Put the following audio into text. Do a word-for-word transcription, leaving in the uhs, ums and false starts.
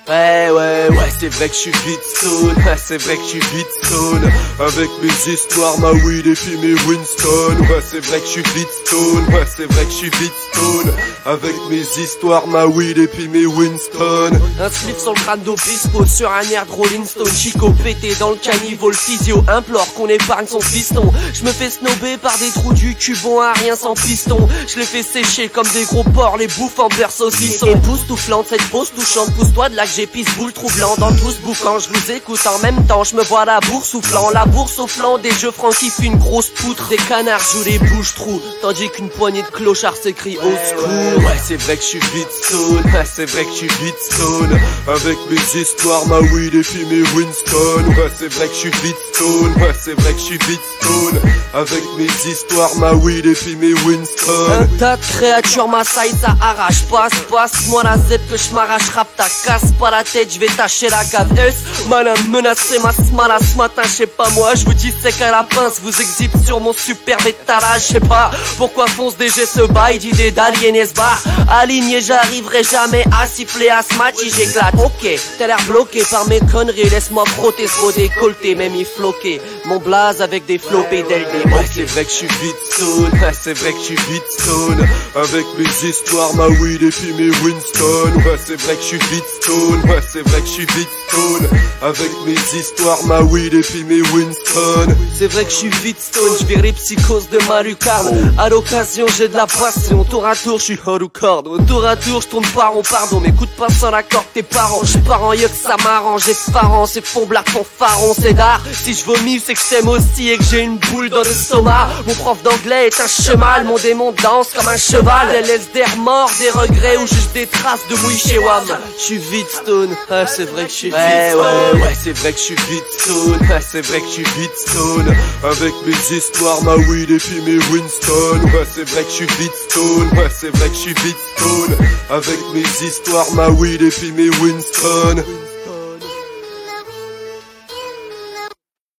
Ouais, ouais, ouais, c'est vrai que je suis vite stone. Ouais, c'est vrai que je suis vite stone. Avec mes histoires, ma weed et puis mes Winston. Ouais, c'est vrai que je suis vite stone. Ouais, c'est vrai que je suis vite stone. Avec mes histoires, ma weed et puis mes Winston. Un slip sur le crâne d'Obispo, sur un air de Rolling Stone. Chico pété dans le caniveau, le physio implore qu'on épargne son piston. Je me fais snober par des trous du cul, bon à rien sans piston. Je les fais sécher comme des gros porcs, les bouffe en beurre saucisson. Époustouflante, cette pause touchante, pousse-toi de là que j'épice boule troublant. Dans tout ce boucan, je vous écoute en même temps, je me vois la bourse soufflant. La bourse au flanc, des jeux francs qui fuient une grosse poutre. Des canards jouent les bouches trous, tandis qu'une poignée de clochards s'écrie au secours. Ouais, c'est vrai que je suis vite stone. Ouais, c'est vrai que je suis vite stone. Avec mes histoires, ma weed et puis mes Winston. Ouais, c'est vrai que je suis vite stone. Ouais, c'est vrai que je suis vite stone. Avec mes histoires, ma weed et puis mes Winston. Un tas de créatures m'assaillent, ça arrache. Passe, passe-moi la zep que je m'arrache. Rap ta casse pas la tête, je vais tâcher la cave. S, malin menacé, ma smala ce matin, je sais pas moi. Je vous dis c'est qu'à la pince, vous exhibe sur mon superbe étalage. Je sais pas pourquoi fonce D G ce bail d'idées d'aliénés ce bar. Aligné, j'arriverai jamais à siffler à ce match, j'éclate. Ok, t'as l'air bloqué par mes conneries, laisse-moi frotter ce décolleté, même y floquer. Mon blaze avec des flopés d'L D. Ouais, c'est vrai que je suis vite stone. Ouais, c'est vrai que je suis vite stone. Avec mes histoires, ma weed et puis mes Winston. Ouais, c'est vrai que je suis vite stone. Ouais, c'est vrai que je suis vite stone. Avec mes histoires, ma weed et puis mes Winston. C'est vrai que je suis vite stone, je vire les psychoses de ma lucarne. À l'occasion, j'ai de la passion. Tour à tour, je suis hors ou corde. Tour à tour, je tourne pas rond, pardon. M'écoute pas sans l'accord tes parents. Je pars en yeux que ça m'arrange. Les parents, c'est fond blague, fond faron, c'est d'art. Si je vomis, c'est que je t'aime aussi et que j'ai une boule dans l'estomac. Mon prof d'anglais est un cheval. Mon démon danse comme un cheval. Elle laisse des remords, des regrets ou juste des traces de mouille chez Wam. Je suis vite stone. Ah, c'est vrai que je suis vite stone. Ouais, ouais, c'est vrai que je suis vite stone. Ouais, c'est vrai que je suis vite stone. Avec mes histoires, ma weed et puis mes Winston. Ouais, c'est vrai que je suis vite stone. Ouais, c'est vrai que je suis vite stone. Avec mes histoires, ma weed et puis mes Winston.